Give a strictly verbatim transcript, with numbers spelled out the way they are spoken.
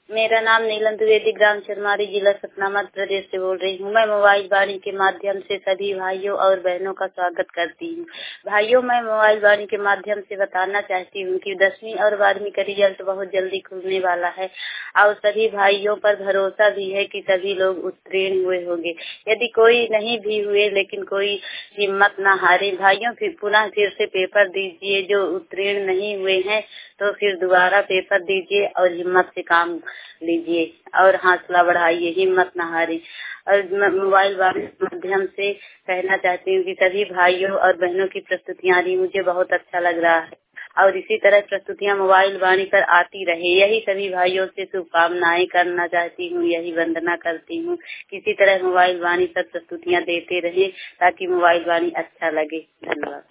मेरा नाम नीलम द्विवेदी, ग्राम चरमारी, जिला सतना, मध्य प्रदेश से बोल रही हूँ। मैं मोबाइल वाणी के माध्यम से सभी भाइयों और बहनों का स्वागत करती हूँ। भाइयों, मैं मोबाइल वाणी के माध्यम से बताना चाहती हूँ कि दसवीं और बारहवीं का रिजल्ट बहुत जल्दी खुलने वाला है और सभी भाइयों पर भरोसा भी है कि सभी लोग उत्तीर्ण हुए होंगे। यदि कोई नहीं भी हुए लेकिन कोई हिम्मत न हारे। भाइयों, फिर पुनः फिर से पेपर दीजिए। जो उत्तीर्ण नहीं हुए हैं तो फिर दोबारा पेपर दीजिए और हिम्मत से काम लीजिए और हौसला बढ़ाइए, हिम्मत न हारे। और मोबाइल वाणी के माध्यम से कहना चाहती हूँ कि सभी भाइयों और बहनों की प्रस्तुतियाँ रही, मुझे बहुत अच्छा लग रहा है और इसी तरह प्रस्तुतियाँ मोबाइल वाणी पर आती रहे। यही सभी भाइयों से शुभकामनाएं करना चाहती हूँ, यही वंदना करती हूँ। किसी तरह मोबाइल वाणी पर प्रस्तुतियाँ देते रहे ताकि मोबाइल वाणी अच्छा लगे। धन्यवाद।